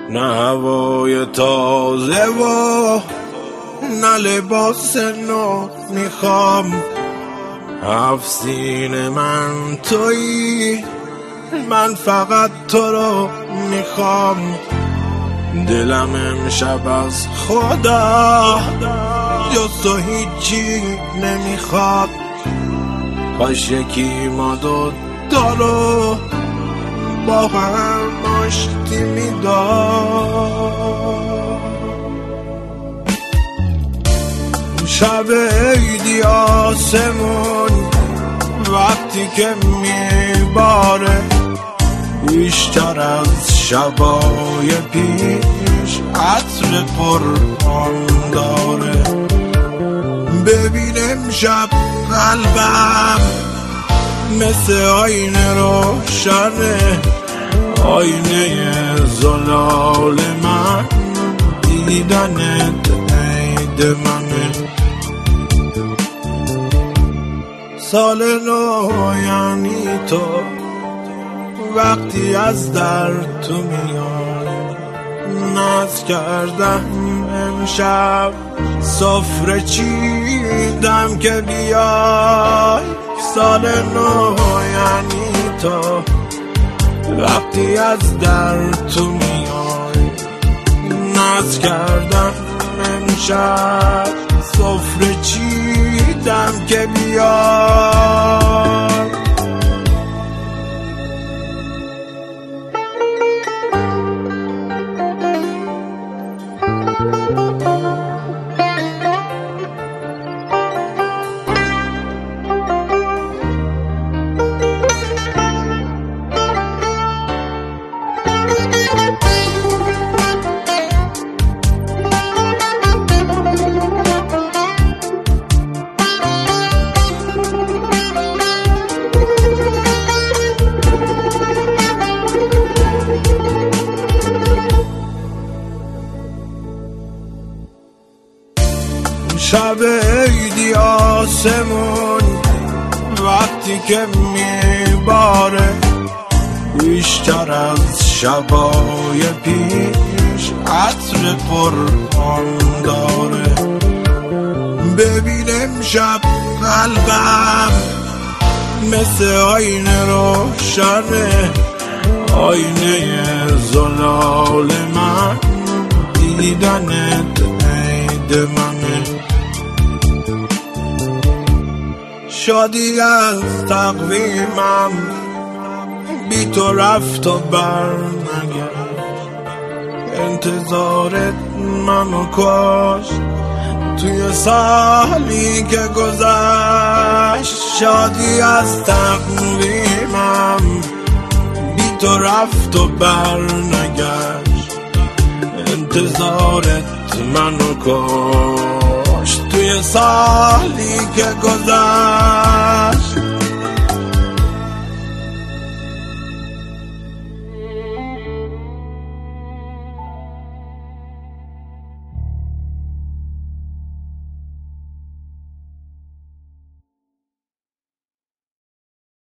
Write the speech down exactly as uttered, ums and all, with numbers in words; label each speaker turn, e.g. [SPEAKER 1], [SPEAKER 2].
[SPEAKER 1] نه هوای تازه و نه لباس نو میخوام. هفت سینه من تویی، من فقط تو رو میخوام. دلم امشب از خدا جز تو هیچی نمیخواد. کاش یکی ما دو تا رو با هم آشتی میداد. شب عیدی آسمون وقتی که میباره، بیشتر از شبای پیش عطر قرآن داره. ببین امشب قلبم مثل آینه روشنه، آینه زلال من، دیدنت عید منه. سال نو یعنی تو، وقتی از در تو میای. ناز کردم امشب سفره چیدم که بیای. سال نو یعنی تو، وقتی از در تو میای. ناز کردم امشب سفره چیدم که بیای. شب عیدی آسمون وقتی که میباره، بیشتر از شبای پیش عطر قرآن داره. ببین امشب قلبم مثل آینه روشنه، آینه زلال من، دیدنت عید منه. شادی از تقویمم بی تو رفت و بر نگشت. انتظارت منو کشت توی سالی که گذشت. شادی از تقویمم بی تو رفت و بر نگشت. انتظارت منو کشت توی سالی که گذشت.